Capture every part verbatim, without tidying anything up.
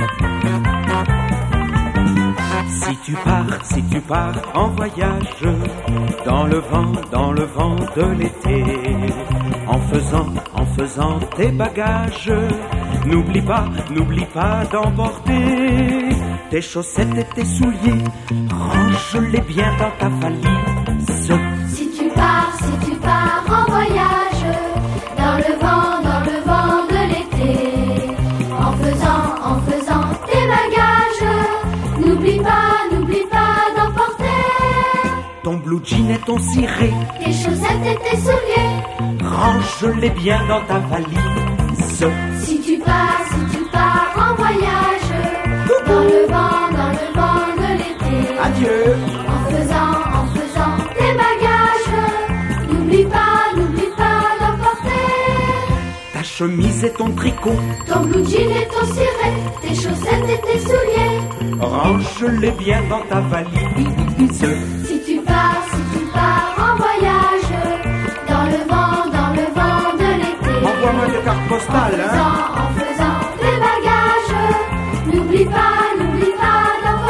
Si tu pars, si tu pars en voyage, dans le vent, dans le vent de l'été, en faisant, en faisant tes bagages, n'oublie pas, n'oublie pas d'emporter tes chaussettes et tes souliers, range-les bien dans ta valise. Si tu pars, si tu pars en voyage, dans le vent, dans le vent de l'été, en faisant, en faisant tes bagages, n'oublie pas, n'oublie pas d'emporter ton blue jean et ton ciré, tes chaussettes et tes souliers, range-les bien dans ta valise. Si tu pars, si tu pars en voyage, dans le vent, dans le vent de l'été, Adieu. en faisant, en faisant tes bagages, n'oublie pas, n'oublie pas d'emporter Ta chemise et ton tricot, ton blue jean et ton ciré, tes chaussettes et tes souliers. range-les bien dans ta valise. Si tu pars, si tu pars en voyage, dans le vent, dans le vent de l'été, Envoie-moi des cartes en postales, faisant, hein. en faisant tes bagages, n'oublie pas, n'oublie pas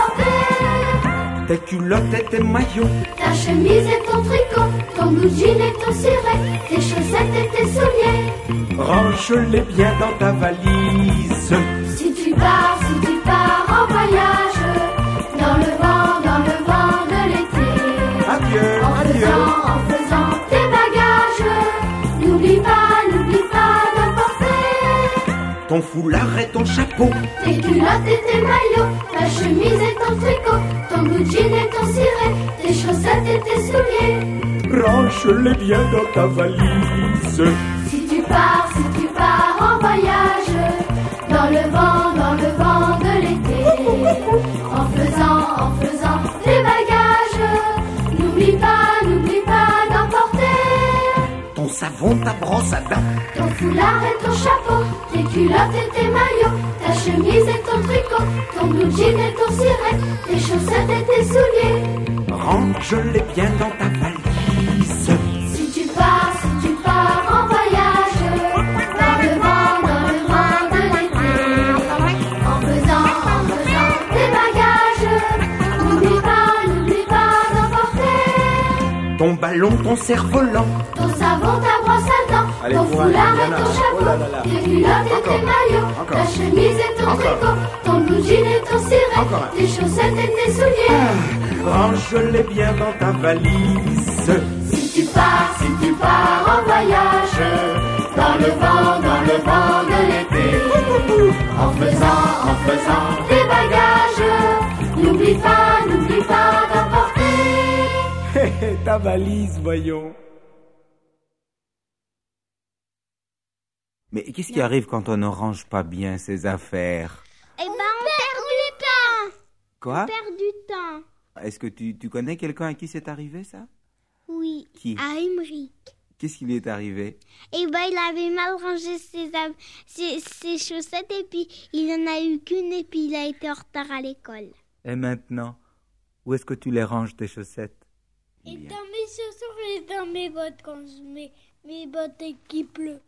d'emporter Tes culottes et tes maillots, ta chemise et ton tricot, ton blue jean et ton ciré, tes chaussettes et tes souliers. range-les bien dans ta valise. Si tu pars, si tu pars en voyage, dans le vent, dans le vent de l'été, Adieu, en adieu. faisant, en faisant tes bagages, n'oublie pas, n'oublie pas d'emporter Ton foulard et ton chapeau, tes culottes et tes maillots, ta chemise et ton tricot, ton blue jean et ton ciré, tes chaussettes et tes souliers. range-les bien dans ta valise. Si tu pars, si tu pars en voyage, dans le vent, dans le vent de l'été, en faisant, en faisant tes bagages, n'oublie pas, n'oublie pas d'emporter Ton savon, ta brosse à dents, ton foulard et ton chapeau, tes culottes et tes maillots, ta chemise et ton tricot, ton blue jean et ton ciré, tes chaussettes et tes souliers. range-les bien dans ta valise. Si tu pars, si tu pars en voyage, dans le vent, dans le vent de l'été, en faisant, en faisant tes bagages, n'oublie pas, n'oublie pas d'emporter Ton ballon, ton cerf-volant, ton savon, ta brosse à dents, Allez, ton courage, foulard et Diana. ton Oh chapeau, là là là. tes culottes et Encore. tes maillots, Encore. ta chemise et ton Encore. tricot, ton blue jean et ton ciré, Encore. tes chaussettes et tes souliers. range-les bien dans ta valise. Si tu pars, si tu pars en voyage, dans le vent, dans le vent de l'été, en faisant, en faisant tes bagages, n'oublie pas, n'oublie pas d'emporter Ta valise, voyons. Mais qu'est-ce qui arrive quand on ne range pas bien ses affaires? Eh ben, on perd du temps. Quoi? On perd du temps. Est-ce que tu, tu connais quelqu'un à qui c'est arrivé, ça? Oui. Qui? À Emmerich. Qu'est-ce qui lui est arrivé? Eh ben, il avait mal rangé ses, av- ses, ses chaussettes et puis il en a eu qu'une et puis il a été en retard à l'école. Et maintenant, où est-ce que tu les ranges, tes chaussettes? Et dans mes chaussures et dans mes bottes quand je mets mes bottes et qu'il pleut.